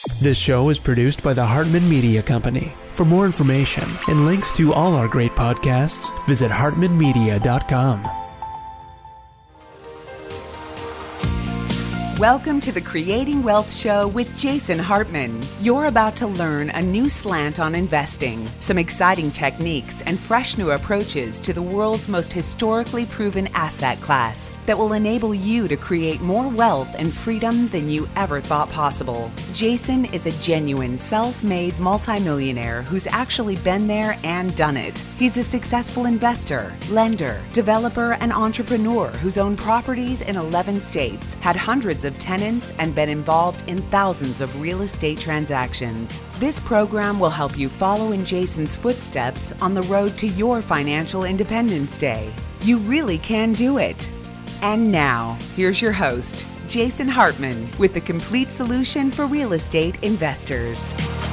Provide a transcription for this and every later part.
This show is produced by the Hartman Media Company. For more information and links to all our great podcasts, visit hartmanmedia.com. Welcome to the Creating Wealth Show with Jason Hartman. You're about to learn a new slant on investing, some exciting techniques, and fresh new approaches to the world's most historically proven asset class that will enable you to create more wealth and freedom than you ever thought possible. Jason is a genuine self-made multimillionaire who's actually been there and done it. He's a successful investor, lender, developer, and entrepreneur who's owned properties in 11 states, had hundreds of tenants, and been involved in thousands of real estate transactions. This program will help you follow in Jason's footsteps on the road to your financial independence day. You really can do it. And now, here's your host, Jason Hartman, with the complete solution for real estate investors.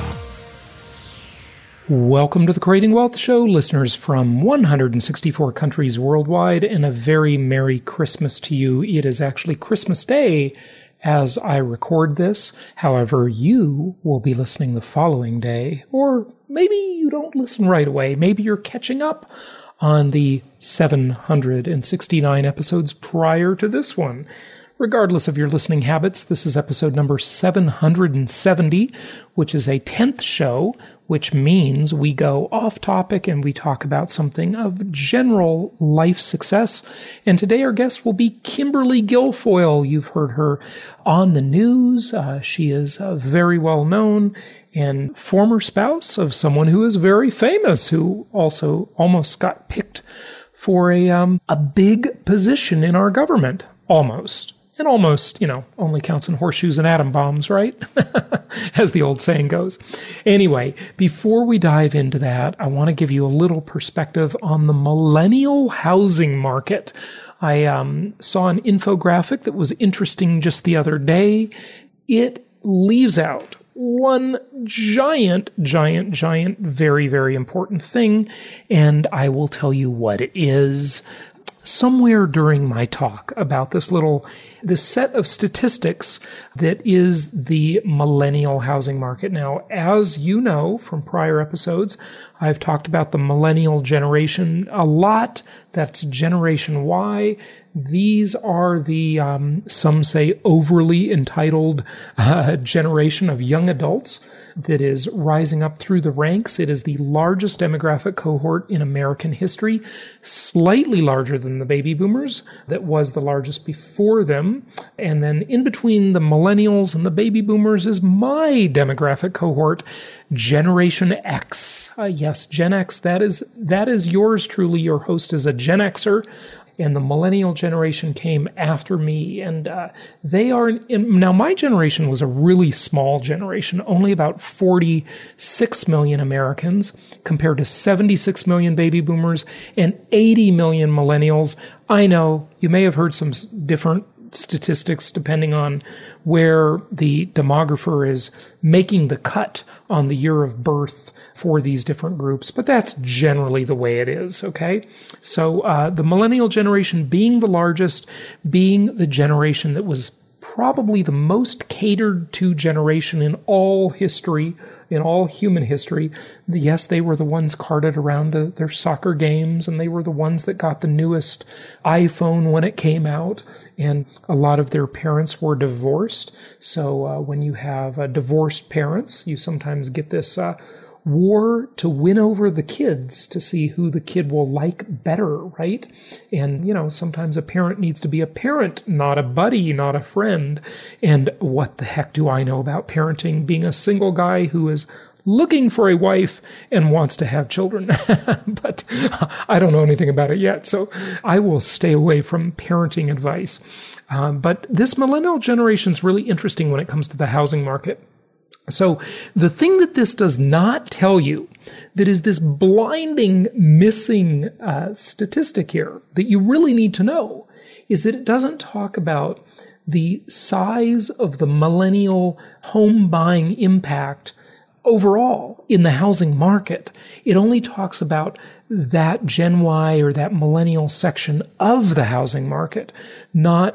Welcome to the Creating Wealth Show, listeners from 164 countries worldwide, and a very Merry Christmas to you. It is actually Christmas Day as I record this. However, you will be listening the following day, or maybe you don't listen right away. Maybe you're catching up on the 769 episodes prior to this one. Regardless of your listening habits, this is episode number 770, which is a 10th show, which means we go off topic and we talk about something of general life success. And today our guest will be Kimberly Guilfoyle. You've heard her on the news. She is very well known and former spouse of someone who is very famous, who also almost got picked for a big position in our government. Almost. And almost, only counts in horseshoes and atom bombs, right? As the old saying goes. Anyway, before we dive into that, I want to give you a little perspective on the millennial housing market. I saw an infographic that was interesting just the other day. It leaves out one giant, very, very important thing, and I will tell you what it is. Somewhere during my talk about this set of statistics that is the millennial housing market. Now, as you know from prior episodes, I've talked about the millennial generation a lot. That's Generation Y. These are the, some say, overly entitled generation of young adults that is rising up through the ranks. It is the largest demographic cohort in American history, slightly larger than the baby boomers. That was the largest before them. And then in between the millennials and the baby boomers is my demographic cohort, Generation X. Yes, Gen X, that is yours truly. Your host is a Gen Xer. And the millennial generation came after me, and now my generation was a really small generation, only about 46 million Americans compared to 76 million baby boomers and 80 million millennials. I know you may have heard some different statistics depending on where the demographer is making the cut on the year of birth for these different groups, but that's generally the way it is, okay? So the millennial generation being the largest, being the generation that was probably the most catered to generation in all history, in all human history. Yes, they were the ones carted around to their soccer games, and they were the ones that got the newest iPhone when it came out, and a lot of their parents were divorced. So when you have divorced parents, you sometimes get this war to win over the kids to see who the kid will like better, right? And, sometimes a parent needs to be a parent, not a buddy, not a friend. And what the heck do I know about parenting, being a single guy who is looking for a wife and wants to have children? But I don't know anything about it yet, so I will stay away from parenting advice. But this millennial generation is really interesting when it comes to the housing market. So the thing that this does not tell you, that is this blinding, missing statistic here that you really need to know, is that it doesn't talk about the size of the millennial home buying impact overall in the housing market. It only talks about that Gen Y or that millennial section of the housing market, not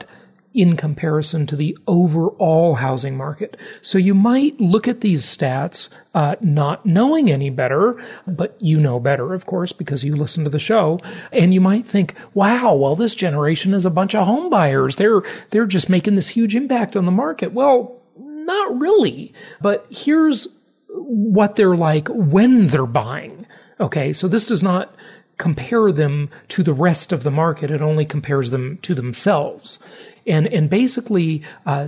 in comparison to the overall housing market. So you might look at these stats, not knowing any better, but you know better, of course, because you listen to the show, and you might think, wow, well, this generation is a bunch of home buyers. They're just making this huge impact on the market. Well, not really, but here's what they're like when they're buying. Okay, so this does not compare them to the rest of the market. It only compares them to themselves. And basically,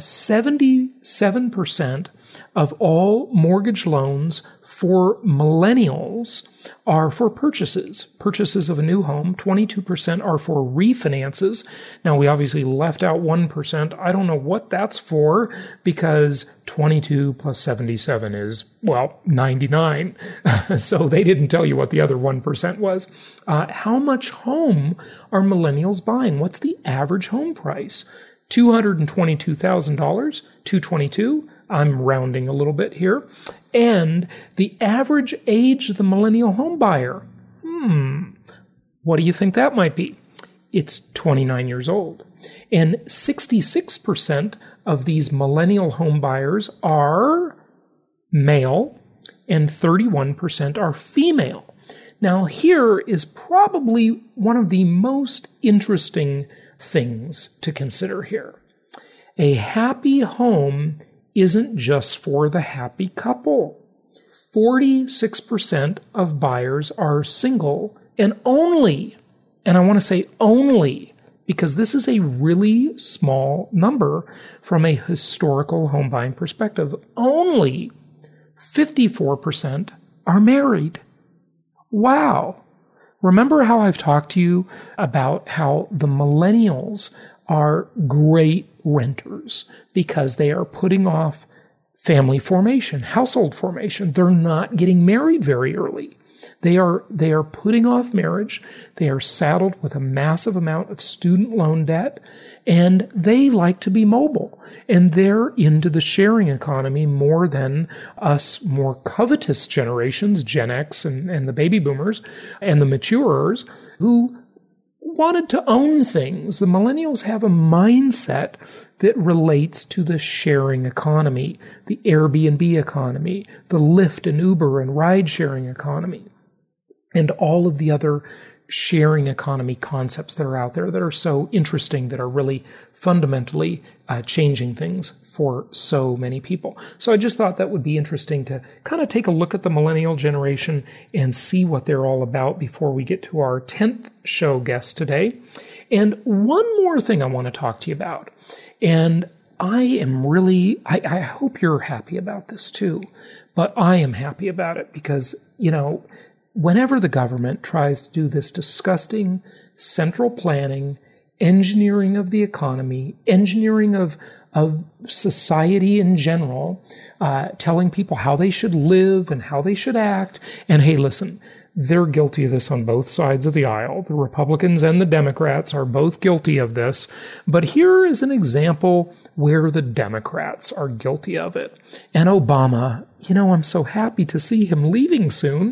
77% of all mortgage loans for millennials are for purchases of a new home. 22% are for refinances. Now, we obviously left out 1%. I don't know what that's for, because 22 plus 77 is, well, 99. So they didn't tell you what the other 1% was. How much home are millennials buying? What's the average home price? $222,000, $222,000. I'm rounding a little bit here. And the average age of the millennial home buyer, what do you think that might be? It's 29 years old. And 66% of these millennial home buyers are male, and 31% are female. Now, here is probably one of the most interesting things to consider here. A happy home isn't just for the happy couple. 46% of buyers are single, and only, and I want to say only, because this is a really small number from a historical home buying perspective, only 54% are married. Wow. Remember how I've talked to you about how the millennials are great renters because they are putting off family formation, household formation. They're not getting married very early. They are putting off marriage. They are saddled with a massive amount of student loan debt, and they like to be mobile. And they're into the sharing economy more than us more covetous generations, Gen X and the baby boomers and the maturers, who wanted to own things. The millennials have a mindset that relates to the sharing economy, the Airbnb economy, the Lyft and Uber and ride-sharing economy, and all of the other sharing economy concepts that are out there that are so interesting, that are really fundamentally changing things for so many people. So I just thought that would be interesting to kind of take a look at the millennial generation and see what they're all about before we get to our 10th show guest today. And one more thing I want to talk to you about. And I hope you're happy about this too, but I am happy about it because, whenever the government tries to do this disgusting central planning, engineering of the economy, engineering of society in general, telling people how they should live and how they should act, and hey, listen, they're guilty of this on both sides of the aisle. The Republicans and the Democrats are both guilty of this. But here is an example where the Democrats are guilty of it. And Obama, I'm so happy to see him leaving soon.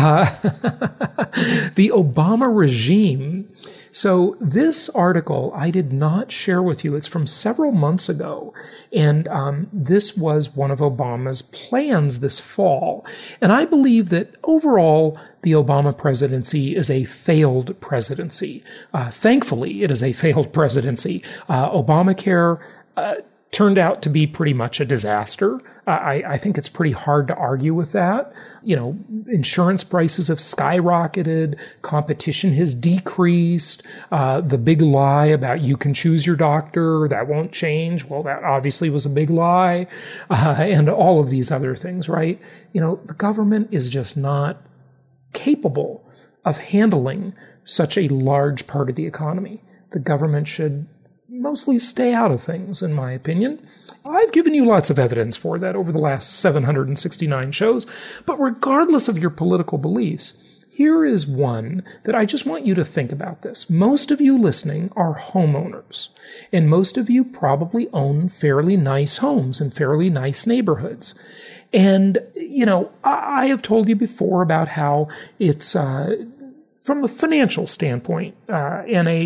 The Obama regime. So this article I did not share with you. It's from several months ago. And this was one of Obama's plans this fall. And I believe that overall, the Obama presidency is a failed presidency. Thankfully, it is a failed presidency. Obamacare turned out to be pretty much a disaster. I think it's pretty hard to argue with that. Insurance prices have skyrocketed. Competition has decreased. The big lie about you can choose your doctor, that won't change. Well, that obviously was a big lie. And all of these other things, right? The government is just not capable of handling such a large part of the economy. The government should mostly stay out of things, in my opinion. I've given you lots of evidence for that over the last 769 shows, but regardless of your political beliefs, here is one that I just want you to think about this. Most of you listening are homeowners, and most of you probably own fairly nice homes in fairly nice neighborhoods. And, I have told you before about how it's, from a financial standpoint, and a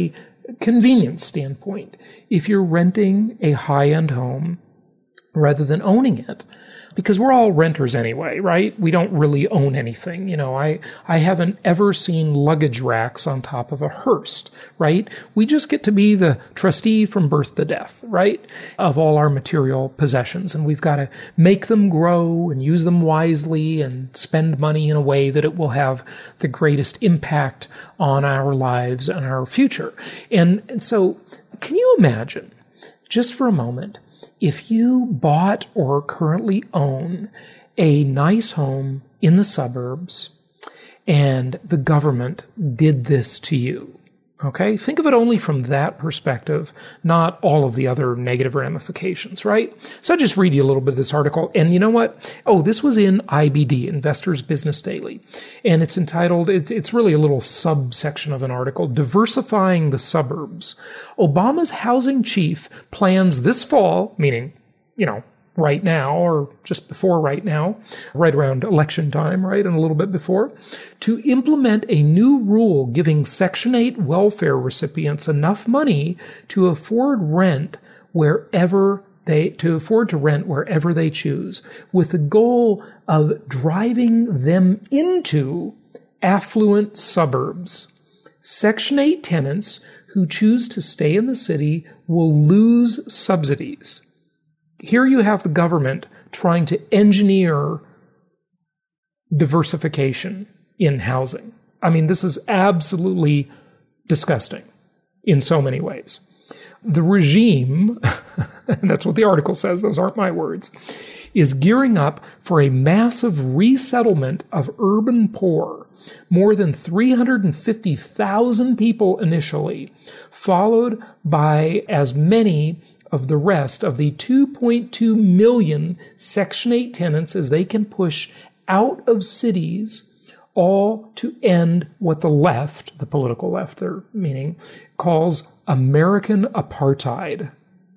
convenience standpoint, if you're renting a high-end home rather than owning it, because we're all renters anyway, right? We don't really own anything. I haven't ever seen luggage racks on top of a hearse, right? We just get to be the trustee from birth to death, right? Of all our material possessions. And we've got to make them grow and use them wisely and spend money in a way that it will have the greatest impact on our lives and our future. And so can you imagine, just for a moment, if you bought or currently own a nice home in the suburbs and the government did this to you? Okay, think of it only from that perspective, not all of the other negative ramifications, right? So I'll just read you a little bit of this article. And you know what? Oh, this was in IBD, Investors Business Daily. And it's entitled, it's really a little subsection of an article, Diversifying the Suburbs. Obama's housing chief plans this fall, meaning, right now, or just before right now, right around election time, right, and a little bit before, to implement a new rule giving Section 8 welfare recipients enough money to afford rent wherever they choose, with the goal of driving them into affluent suburbs. Section 8 tenants who choose to stay in the city will lose subsidies. Here you have the government trying to engineer diversification in housing. I mean, this is absolutely disgusting in so many ways. The regime, and that's what the article says, those aren't my words, is gearing up for a massive resettlement of urban poor, more than 350,000 people initially, followed by as many of the rest of the 2.2 million Section 8 tenants as they can push out of cities, all to end what the left, the political left they're meaning, calls American apartheid.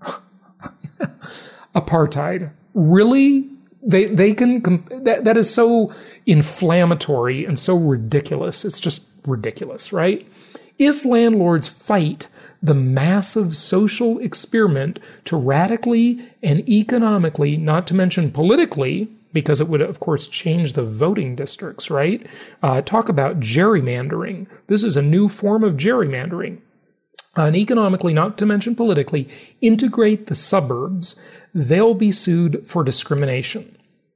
Apartheid. Really? They can, that is so inflammatory and so ridiculous. It's just ridiculous, right? If landlords fight the massive social experiment to radically and economically, not to mention politically, because it would, of course, change the voting districts, right? Talk about gerrymandering. This is a new form of gerrymandering. And economically, not to mention politically, integrate the suburbs, they'll be sued for discrimination.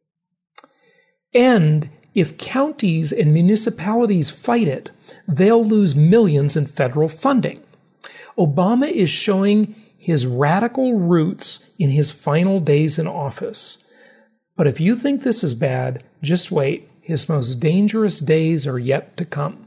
And if counties and municipalities fight it, they'll lose millions in federal funding. Obama is showing his radical roots in his final days in office. But if you think this is bad, just wait. His most dangerous days are yet to come.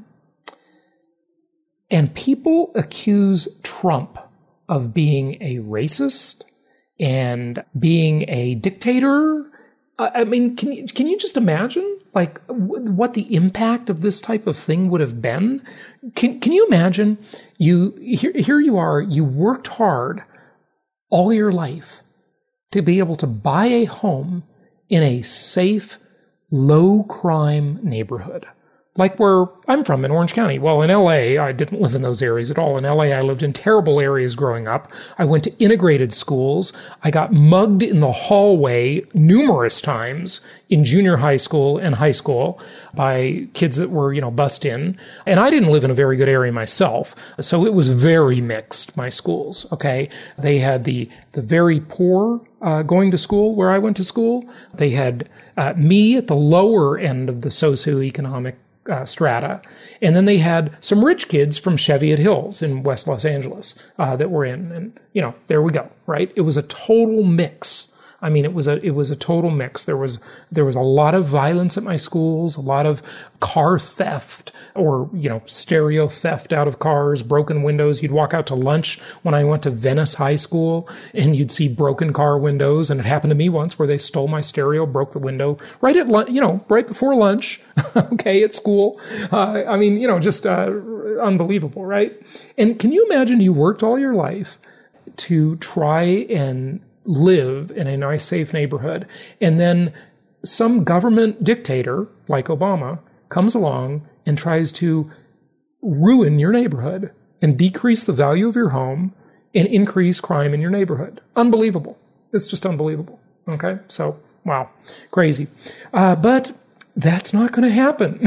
And people accuse Trump of being a racist and being a dictator. I mean, can you just imagine what the impact of this type of thing would have been? Can you imagine here you are, you worked hard all your life to be able to buy a home in a safe, low crime neighborhood. Like where I'm from in Orange County. Well, in LA, I didn't live in those areas at all. In LA, I lived in terrible areas growing up. I went to integrated schools. I got mugged in the hallway numerous times in junior high school and high school by kids that were, bussed in. And I didn't live in a very good area myself. So it was very mixed, my schools, okay? They had the very poor going to school where I went to school. They had me at the lower end of the socioeconomic strata. And then they had some rich kids from Cheviot Hills in West Los Angeles that were in. And, there we go, right? It was a total mix. I mean, it was a total mix. There was a lot of violence at my schools, a lot of car theft or, stereo theft out of cars, broken windows. You'd walk out to lunch when I went to Venice High School and you'd see broken car windows. And it happened to me once where they stole my stereo, broke the window right at right before lunch. Okay. At school. Just unbelievable, right? And can you imagine you worked all your life to try and live in a nice, safe neighborhood, and then some government dictator like Obama comes along and tries to ruin your neighborhood and decrease the value of your home and increase crime in your neighborhood. Unbelievable. It's just unbelievable. Okay? So, wow. Crazy. But that's not going to happen.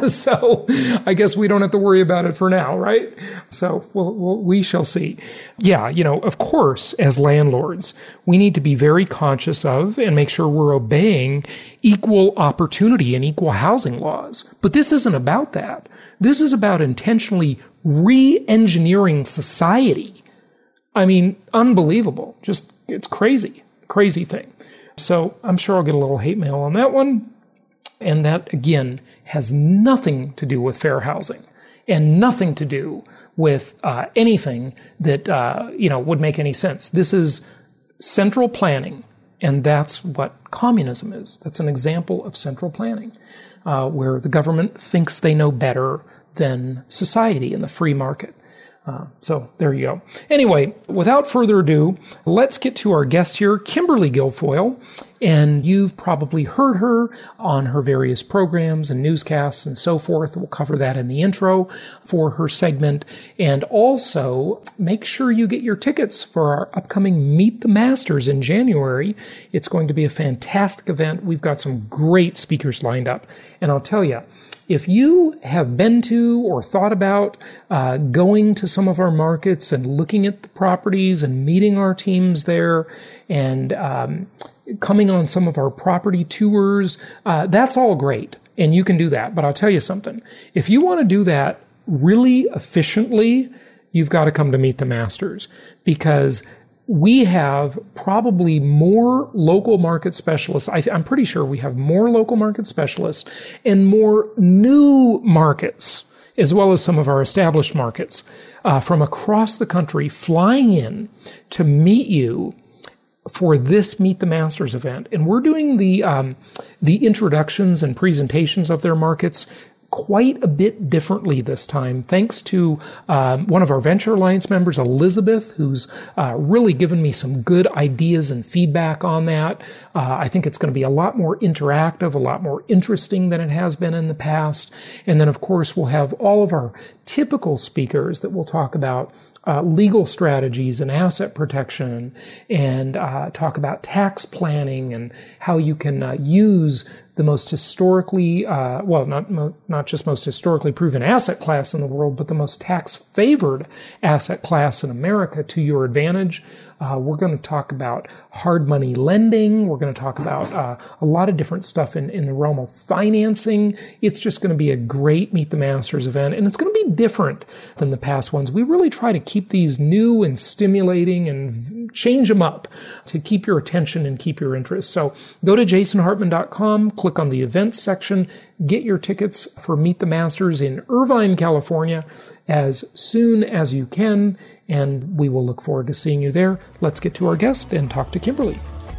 So I guess we don't have to worry about it for now, right? So we shall see. Yeah, of course, as landlords, we need to be very conscious of and make sure we're obeying equal opportunity and equal housing laws. But this isn't about that. This is about intentionally re-engineering society. I mean, unbelievable. Just, it's crazy. Crazy thing. So I'm sure I'll get a little hate mail on that one. And that, again, has nothing to do with fair housing and nothing to do with anything that, would make any sense. This is central planning, and that's what communism is. That's an example of central planning, where the government thinks they know better than society and the free market. So there you go. Anyway, without further ado, let's get to our guest here, Kimberly Guilfoyle. And you've probably heard her on her various programs and newscasts and so forth. We'll cover that in the intro for her segment. And also, make sure you get your tickets for our upcoming Meet the Masters in January. It's going to be a fantastic event. We've got some great speakers lined up. And I'll tell you, if you have been to or thought about going to some of our markets and looking at the properties and meeting our teams there and coming on some of our property tours, that's all great. And you can do that. But I'll tell you something. If you want to do that really efficiently, you've got to come to Meet the Masters, because we have probably more local market specialists. I'm pretty sure we have more local market specialists and more new markets, as well as some of our established markets, from across the country flying in to meet you for this Meet the Masters event. And we're doing the introductions and presentations of their markets quite a bit differently this time, thanks to one of our Venture Alliance members, Elizabeth, who's really given me some good ideas and feedback on that. I think it's going to be a lot more interactive, a lot more interesting than it has been in the past. And then, of course, we'll have all of our typical speakers that will talk about legal strategies and asset protection, and talk about tax planning and how you can use the most historically, not just most historically proven asset class in the world, but the most tax-favored asset class in America to your advantage. We're going to talk about hard money lending. We're going to talk about a lot of different stuff in the realm of financing. It's just going to be a great Meet the Masters event, and it's going to be different than the past ones. We really try to keep these new and stimulating and change them up to keep your attention and keep your interest. So go to jasonhartman.com, click on the events section, get your tickets for Meet the Masters in Irvine, California as soon as you can, and we will look forward to seeing you there. Let's get to our guest and talk to Kimberly.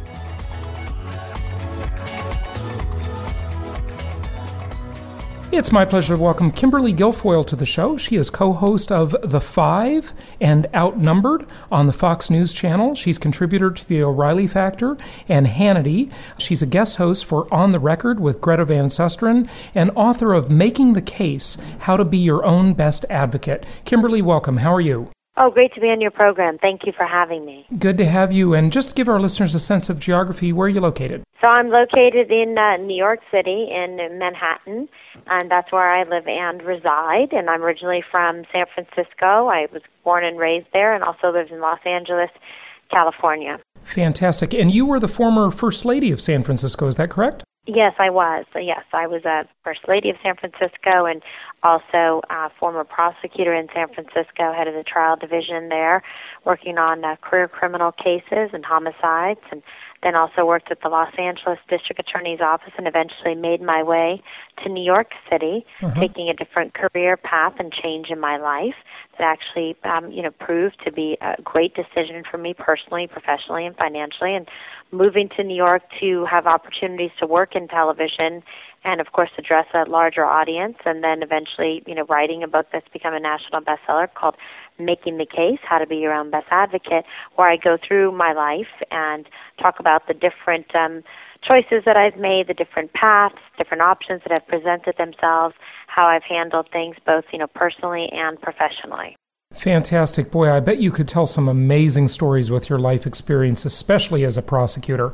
It's my pleasure to welcome Kimberly Guilfoyle to the show. She is co-host of The Five and Outnumbered on the Fox News Channel. She's contributor to The O'Reilly Factor and Hannity. She's a guest host for On the Record with Greta Van Susteren and author of Making the Case, How to Be Your Own Best Advocate. Kimberly, welcome. How are you? Oh, great to be on your program. Thank you for having me. Good to have you. And just give our listeners a sense of geography. Where are you located? So I'm located in New York City, in Manhattan, and that's where I live and reside. And I'm originally from San Francisco. I was born and raised there, and also lived in Los Angeles, California. Fantastic. And you were the former First Lady of San Francisco, is that correct? Yes, I was. Yes, I was a First Lady of San Francisco and also a former prosecutor in San Francisco, head of the trial division there, working on career criminal cases and homicides, and then also worked at the Los Angeles District Attorney's Office and eventually made my way to New York City, taking a different career path and change in my life that actually, proved to be a great decision for me personally, professionally, and financially, and moving to New York to have opportunities to work in television and, of course, address a larger audience, and then eventually, writing a book that's become a national bestseller called Making the Case, How to Be Your Own Best Advocate, where I go through my life and talk about the different choices that I've made, the different paths, different options that have presented themselves, how I've handled things both, personally and professionally. Fantastic. Boy, I bet you could tell some amazing stories with your life experience, especially as a prosecutor.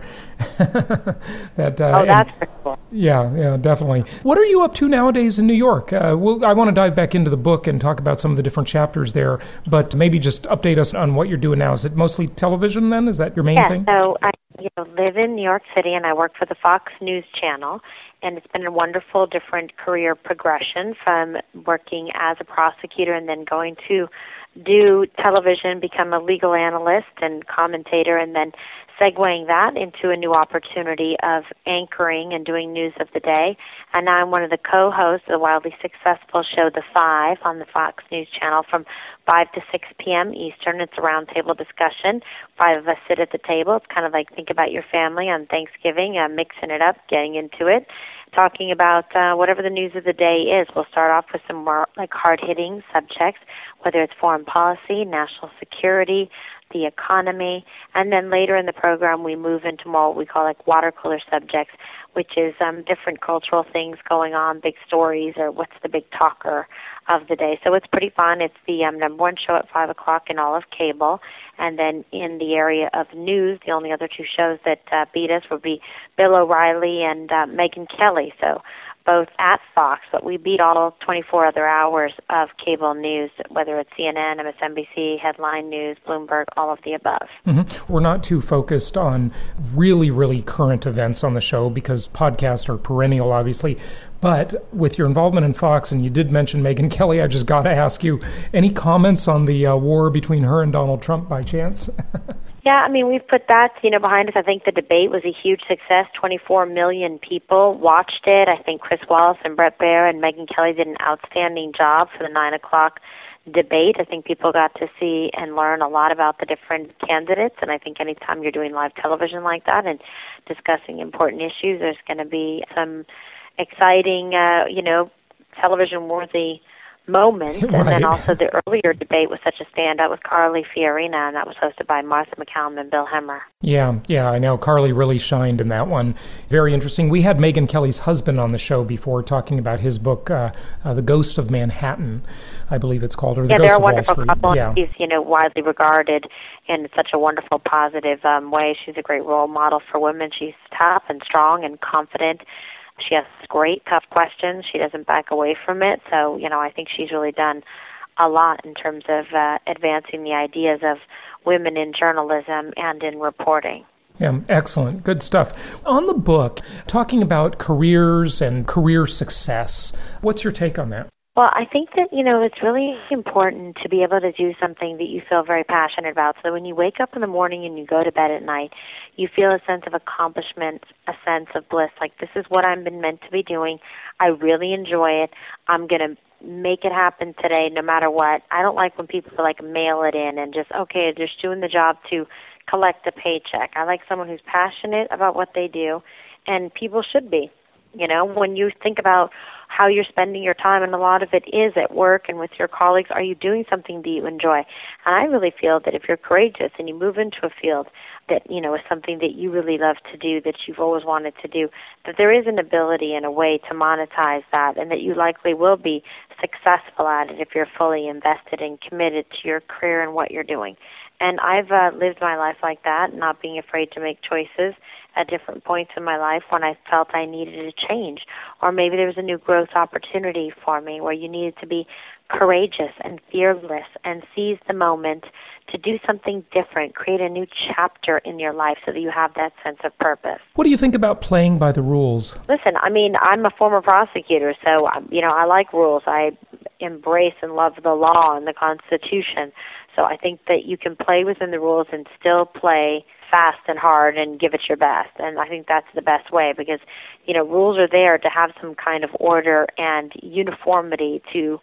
That's pretty cool. Yeah, definitely. What are you up to nowadays in New York? I want to dive back into the book and talk about some of the different chapters there, but maybe just update us on what you're doing now. Is it mostly television then? Is that your main thing? Yeah, so I live in New York City, and I work for the Fox News Channel, and it's been a wonderful different career progression from working as a prosecutor and then going to do television, become a legal analyst and commentator, and then segueing that into a new opportunity of anchoring and doing news of the day. And now I'm one of the co-hosts of the wildly successful show The Five on the Fox News Channel from 5 to 6 p.m. Eastern. It's a roundtable discussion. 5 of us sit at the table. It's kind of like think about your family on Thanksgiving, mixing it up, getting into it, talking about whatever the news of the day is. We'll start off with some more like hard-hitting subjects, whether it's foreign policy, national security, the economy, and then later in the program we move into more what we call like water cooler subjects, which is different cultural things going on, big stories, or what's the big talker of the day. So it's pretty fun. It's the number one show at 5 o'clock in all of cable. And then in the area of news, the only other two shows that beat us would be Bill O'Reilly and Megyn Kelly. So both at Fox, but we beat all 24 other hours of cable news, whether it's CNN, MSNBC, Headline News, Bloomberg, all of the above. Mm-hmm. We're not too focused on really, really current events on the show because podcasts are perennial, obviously. But with your involvement in Fox, and you did mention Megyn Kelly, I just got to ask you, any comments on the war between her and Donald Trump by chance? Yeah, I mean, we've put that, behind us. I think the debate was a huge success. 24 million people watched it. I think Chris Wallace and Bret Baier and Megyn Kelly did an outstanding job for the 9 o'clock debate. I think people got to see and learn a lot about the different candidates, and I think anytime you're doing live television like that and discussing important issues, there's going to be some exciting, television-worthy moment. And then also the earlier debate was such a standout with Carly Fiorina, and that was hosted by Martha MacCallum and Bill Hemmer. Yeah, I know. Carly really shined in that one. Very interesting. We had Megyn Kelly's husband on the show before talking about his book, The Ghost of Manhattan, I believe it's called, or The Ghost of Wall Street. Yeah, they're a wonderful couple. Yeah. He's, widely regarded in such a wonderful, positive way. She's a great role model for women. She's tough and strong and confident. She asks great, tough questions. She doesn't back away from it. So, I think she's really done a lot in terms of advancing the ideas of women in journalism and in reporting. Yeah, excellent. Good stuff. On the book, talking about careers and career success, what's your take on that? Well, I think that, it's really important to be able to do something that you feel very passionate about. So when you wake up in the morning and you go to bed at night, you feel a sense of accomplishment, a sense of bliss, like this is what I've been meant to be doing. I really enjoy it. I'm going to make it happen today no matter what. I don't like when people mail it in and just doing the job to collect a paycheck. I like someone who's passionate about what they do, and people should be. When you think about how you're spending your time, and a lot of it is at work and with your colleagues, are you doing something that you enjoy? And I really feel that if you're courageous and you move into a field that, is something that you really love to do, that you've always wanted to do, that there is an ability and a way to monetize that, and that you likely will be successful at it if you're fully invested and committed to your career and what you're doing. And I've lived my life like that, not being afraid to make choices at different points in my life when I felt I needed a change. Or maybe there was a new growth opportunity for me where you needed to be courageous and fearless and seize the moment to do something different, create a new chapter in your life so that you have that sense of purpose. What do you think about playing by the rules? Listen, I'm a former prosecutor, so, I like rules. I embrace and love the law and the Constitution. So I think that you can play within the rules and still play fast and hard and give it your best. And I think that's the best way because, rules are there to have some kind of order and uniformity to,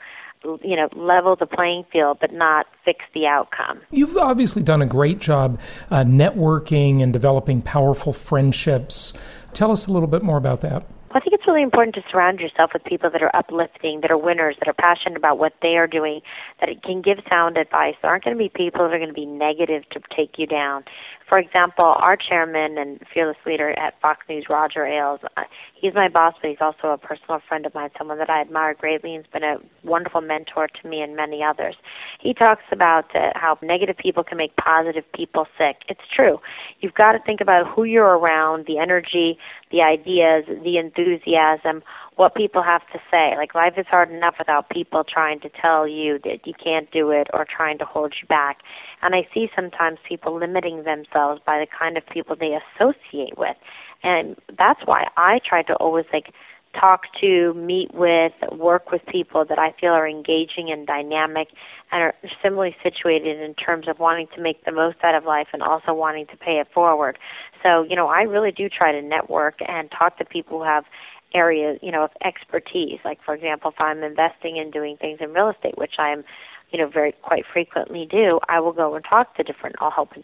level the playing field but not fix the outcome. You've obviously done a great job networking and developing powerful friendships. Tell us a little bit more about that. I think it's really important to surround yourself with people that are uplifting, that are winners, that are passionate about what they are doing, that it can give sound advice. There aren't going to be people that are going to be negative to take you down. For example, our chairman and fearless leader at Fox News, Roger Ailes, he's my boss, but he's also a personal friend of mine, someone that I admire greatly, and has been a wonderful mentor to me and many others. He talks about how negative people can make positive people sick. It's true. You've got to think about who you're around, the energy, the ideas, the enthusiasm, what people have to say. Like, life is hard enough without people trying to tell you that you can't do it or trying to hold you back. And I see sometimes people limiting themselves by the kind of people they associate with. And that's why I try to always, talk to, meet with, work with people that I feel are engaging and dynamic and are similarly situated in terms of wanting to make the most out of life and also wanting to pay it forward. So, I really do try to network and talk to people who have areas, of expertise. Like, for example, if I'm investing in doing things in real estate, which I'm, very quite frequently do, I will go and talk to different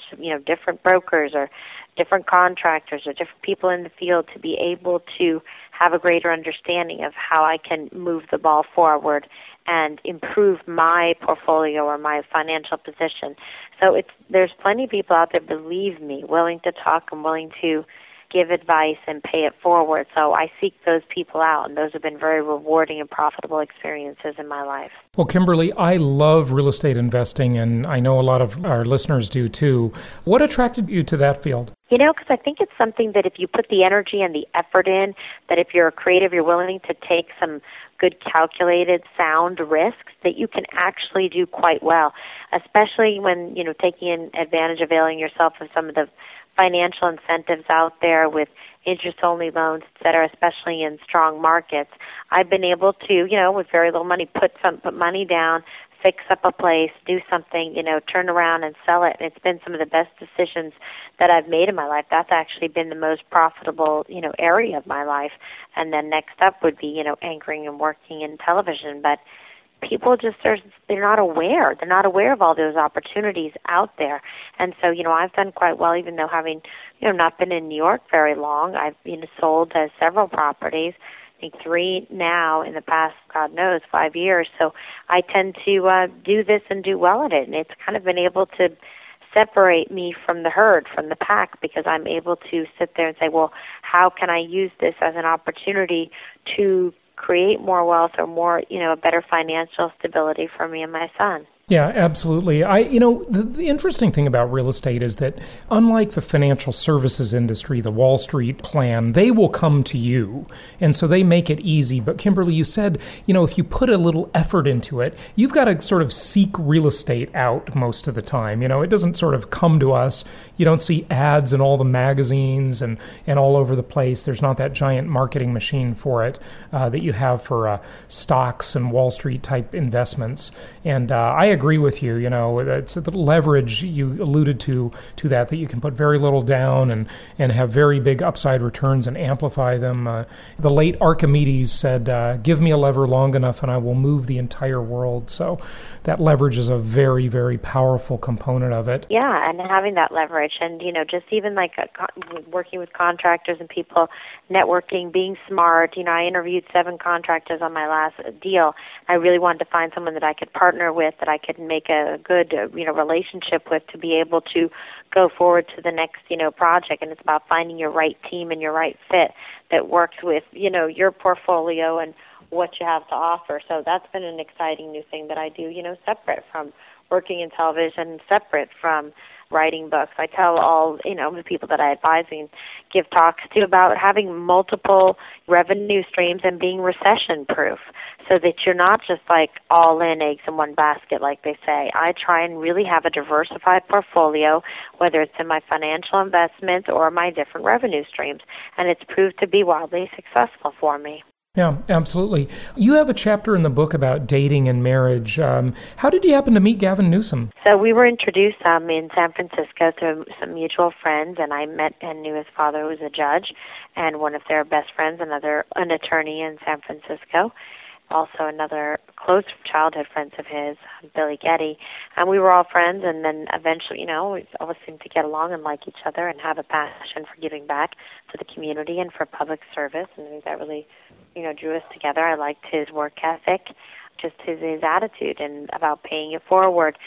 brokers or different contractors or different people in the field to be able to have a greater understanding of how I can move the ball forward and improve my portfolio or my financial position. So there's plenty of people out there, believe me, willing to talk and willing to give advice and pay it forward. So I seek those people out, and those have been very rewarding and profitable experiences in my life. Well, Kimberly, I love real estate investing, and I know a lot of our listeners do too. What attracted you to that field? Because I think it's something that if you put the energy and the effort in, that if you're a creative, you're willing to take some good calculated, sound risks, that you can actually do quite well, especially when, taking advantage, availing yourself of some of the financial incentives out there with interest-only loans, et cetera, especially in strong markets. I've been able to, with very little money, put money down, fix up a place, do something, turn around and sell it. And it's been some of the best decisions that I've made in my life. That's actually been the most profitable, area of my life. And then next up would be, anchoring and working in television. But people they're not aware. They're not aware of all those opportunities out there. And so, I've done quite well, even though having, not been in New York very long. I've, sold several properties, I think 3 now in the past, God knows, 5 years. So I tend to do this and do well at it. And it's kind of been able to separate me from the herd, from the pack, because I'm able to sit there and say, well, how can I use this as an opportunity to create more wealth or more, better financial stability for me and my son? Yeah, absolutely. The interesting thing about real estate is that unlike the financial services industry, the Wall Street plan, they will come to you. And so they make it easy. But Kimberly, you said, if you put a little effort into it, you've got to sort of seek real estate out most of the time. It doesn't sort of come to us. You don't see ads in all the magazines and all over the place. There's not that giant marketing machine for it that you have for stocks and Wall Street type investments. And I agree with you. It's the leverage you alluded to that you can put very little down and have very big upside returns and amplify them. The late Archimedes said, give me a lever long enough and I will move the entire world. So that leverage is a very, very powerful component of it. Yeah, and having that leverage and, just even working with contractors and people, networking, being smart. I interviewed 7 contractors on my last deal. I really wanted to find someone that I could partner with, that I could make a good, relationship with to be able to go forward to the next, project. And it's about finding your right team and your right fit that works with, your portfolio and what you have to offer. So that's been an exciting new thing that I do, separate from working in television, separate from writing books. I tell all, the people that I advise and give talks to about having multiple revenue streams and being recession-proof so that you're not just all in eggs in one basket, like they say. I try and really have a diversified portfolio, whether it's in my financial investments or my different revenue streams, and it's proved to be wildly successful for me. Yeah, absolutely. You have a chapter in the book about dating and marriage. How did you happen to meet Gavin Newsom? So we were introduced in San Francisco through some mutual friends, and I met and knew his father, who was a judge, and one of their best friends, an attorney in San Francisco. Also another close childhood friends of his, Billy Getty. And we were all friends, and then eventually, we always seemed to get along and like each other and have a passion for giving back to the community and for public service. And I think that really, drew us together. I liked his work ethic, just his attitude and about paying it forward.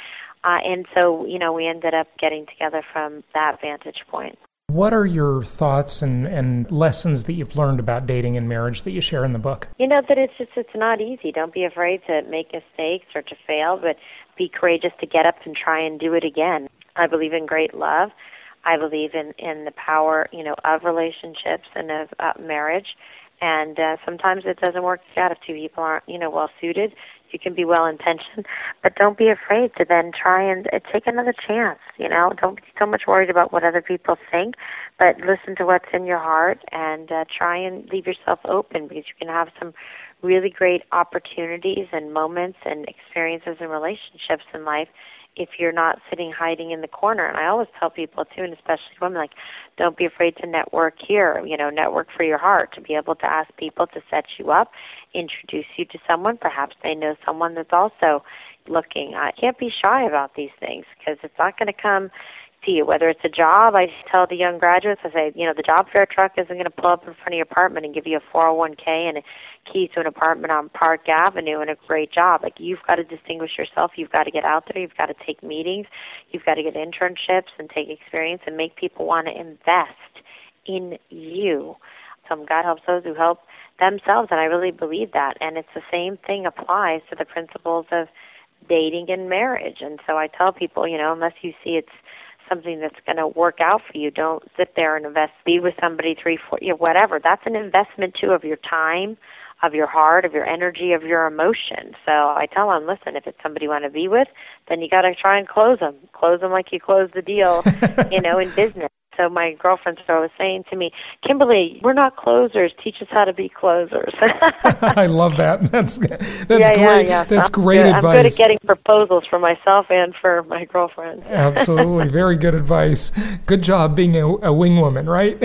And so, we ended up getting together from that vantage point. What are your thoughts and lessons that you've learned about dating and marriage that you share in the book? That it's not easy. Don't be afraid to make mistakes or to fail, but be courageous to get up and try and do it again. I believe in great love. I believe in the power, of relationships and of marriage. And sometimes it doesn't work out if two people aren't, well suited. You can be well-intentioned, but don't be afraid to then try and take another chance, Don't be so much worried about what other people think, but listen to what's in your heart and try and leave yourself open, because you can have some really great opportunities and moments and experiences and relationships in life if you're not sitting hiding in the corner. And I always tell people, too, and especially women, don't be afraid to network here, network for your heart, to be able to ask people to set you up, introduce you to someone. Perhaps they know someone that's also looking. I can't be shy about these things, because it's not going to come to you. Whether it's a job, I tell the young graduates, I say, the job fair truck isn't going to pull up in front of your apartment and give you a 401k and a key to an apartment on Park Avenue and a great job. You've got to distinguish yourself. You've got to get out there. You've got to take meetings. You've got to get internships and take experience and make people want to invest in you. God helps those who help themselves, and I really believe that. And it's the same thing applies to the principles of dating and marriage. And so I tell people, unless you see it's something that's going to work out for you, don't sit there and be with somebody 3, 4, whatever. That's an investment, too, of your time, of your heart, of your energy, of your emotion. So I tell them, listen, if it's somebody you want to be with, then you got to try and close them. Close them like you close the deal, in business. So my girlfriend was saying to me, Kimberly, we're not closers. Teach us how to be closers. I love that. That's great. Yeah. That's great advice. I'm good at getting proposals for myself and for my girlfriend. Absolutely. Very good advice. Good job being a wing woman, right?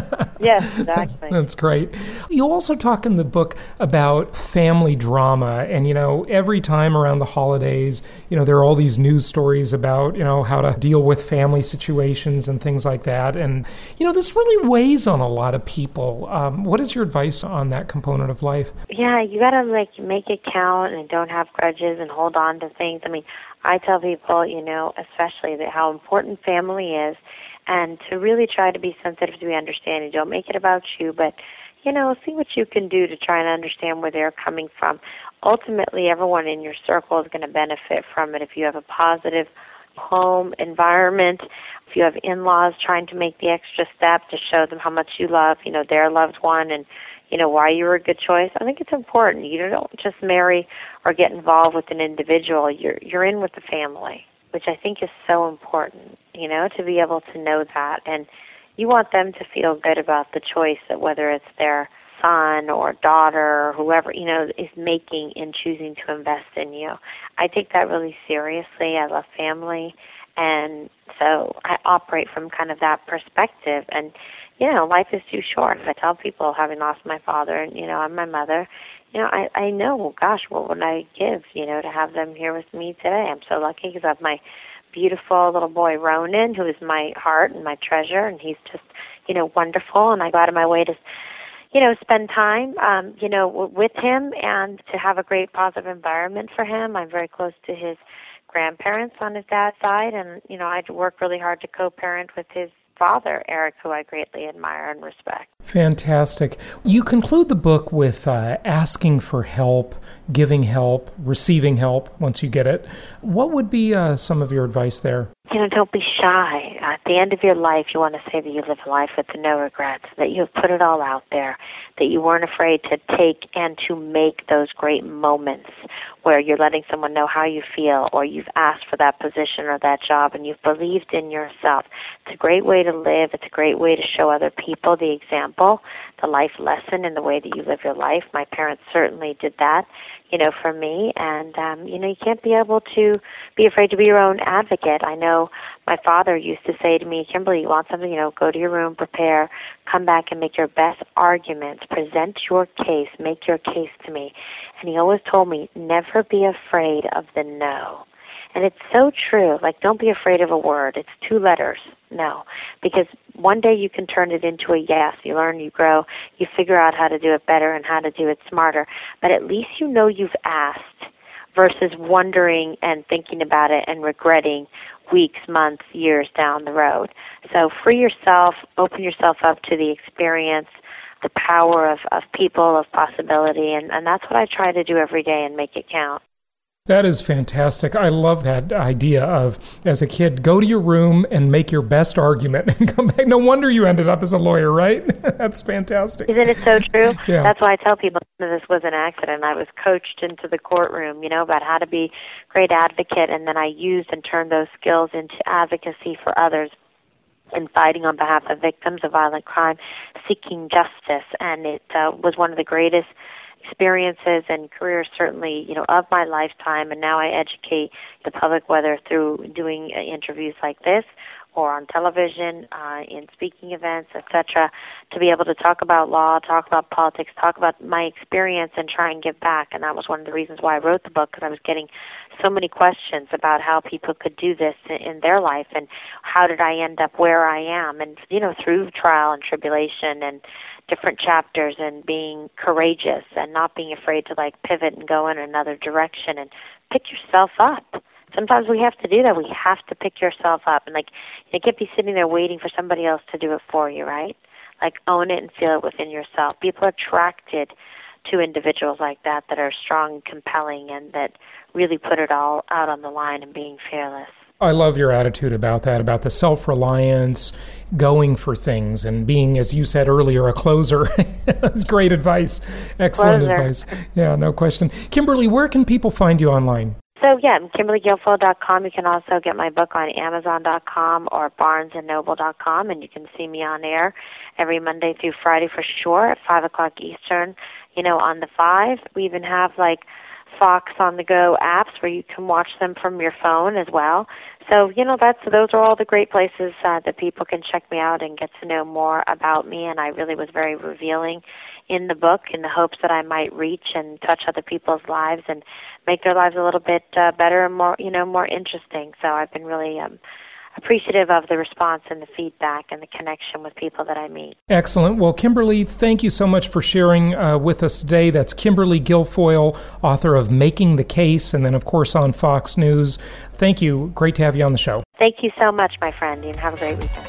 Yes, exactly. That's great. You also talk in the book about family drama. And, every time around the holidays, there are all these news stories about, how to deal with family situations and things like that. And, this really weighs on a lot of people. What is your advice on that component of life? Yeah, you got to make it count and don't have grudges and hold on to things. I tell people, especially how important family is, and to really try to be sensitive to the understanding. Don't make it about you, but, see what you can do to try and understand where they're coming from. Ultimately, everyone in your circle is going to benefit from it if you have a positive home environment. If you have in-laws trying to make the extra step to show them how much you love, their loved one and, why you're a good choice. I think it's important. You don't just marry or get involved with an individual. You're in with the family, which I think is so important, to be able to know that. And you want them to feel good about the choice that whether it's their son or daughter or whoever, is making in choosing to invest in you. I take that really seriously. I love family. And so I operate from kind of that perspective. And, life is too short. I tell people, having lost my father and, and my mother, I know, gosh, what would I give, to have them here with me today? I'm so lucky because I have my beautiful little boy, Ronan, who is my heart and my treasure, and he's just, wonderful. And I go out of my way to spend time, with him and to have a great positive environment for him. I'm very close to his grandparents on his dad's side, and, I work really hard to co-parent with his father, Eric, who I greatly admire and respect. Fantastic. You conclude the book with asking for help, giving help, receiving help once you get it. What would be some of your advice there? Don't be shy. At the end of your life, you want to say that you live a life with no regrets, that you have put it all out there, that you weren't afraid to take and to make those great moments where you're letting someone know how you feel, or you've asked for that position or that job and you've believed in yourself. It's a great way to live. It's a great way to show other people the example, the life lesson in the way that you live your life. My parents certainly did that, for me. And, you can't be afraid to be your own advocate. I know my father used to say to me, Kimberly, you want something, go to your room, prepare, come back and make your best arguments, present your case, make your case to me. And he always told me, never be afraid of the no. And it's so true. Don't be afraid of a word. It's 2 letters, no. Because one day you can turn it into a yes. You learn, you grow, you figure out how to do it better and how to do it smarter. But at least you've asked versus wondering and thinking about it and regretting weeks, months, years down the road. So free yourself, open yourself up to the experience, the power of people, of possibility, and that's what I try to do every day and make it count. That is fantastic. I love that idea of, as a kid, go to your room and make your best argument and come back. No wonder you ended up as a lawyer, right? That's fantastic. Isn't it so true? Yeah. That's why I tell people this was an accident. I was coached into the courtroom, about how to be a great advocate, and then I used and turned those skills into advocacy for others and fighting on behalf of victims of violent crime, seeking justice. And it was one of the greatest experiences and careers, certainly, of my lifetime. And now I educate the public, whether through doing interviews like this or on television, in speaking events, etc., to be able to talk about law, talk about politics, talk about my experience, and try and give back. And that was one of the reasons why I wrote the book, because I was getting so many questions about how people could do this in their life, and how did I end up where I am, and through trial and tribulation and different chapters, and being courageous and not being afraid to pivot and go in another direction and pick yourself up. Sometimes we have to do that. We have to pick yourself up, and you can't be sitting there waiting for somebody else to do it for you, right? Own it and feel it within yourself. People are attracted to individuals like that are strong and compelling, and that really put it all out on the line and being fearless. I love your attitude about that, about the self-reliance, going for things, and being, as you said earlier, a closer. That's great advice. Excellent advice. Yeah, no question. Kimberly, where can people find you online? So, KimberlyGuilfoyle.com. You can also get my book on Amazon.com or BarnesandNoble.com, and you can see me on air every Monday through Friday for sure at 5 o'clock Eastern, on the 5. We even have, Fox on the Go apps where you can watch them from your phone as well. So, those are all the great places that people can check me out and get to know more about me. And I really was very revealing in the book in the hopes that I might reach and touch other people's lives and make their lives a little bit better and more, more interesting. So I've been really appreciative of the response and the feedback and the connection with people that I meet. Excellent. Well, Kimberly, thank you so much for sharing with us today. That's Kimberly Guilfoyle, author of Making the Case, and then, of course, on Fox News. Thank you. Great to have you on the show. Thank you so much, my friend, and have a great weekend.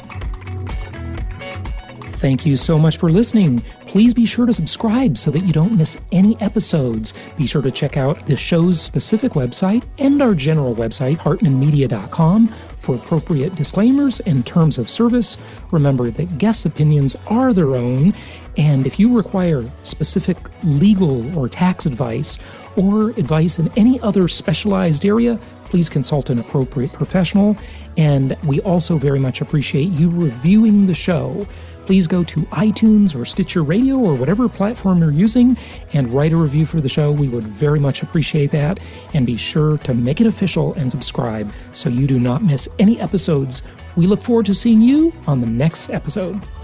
Thank you so much for listening. Please be sure to subscribe so that you don't miss any episodes. Be sure to check out the show's specific website and our general website, hartmanmedia.com, for appropriate disclaimers and terms of service. Remember that guest opinions are their own, and if you require specific legal or tax advice or advice in any other specialized area, please consult an appropriate professional. And we also very much appreciate you reviewing the show. Please go to iTunes or Stitcher Radio or whatever platform you're using and write a review for the show. We would very much appreciate that. And be sure to make it official and subscribe so you do not miss any episodes. We look forward to seeing you on the next episode.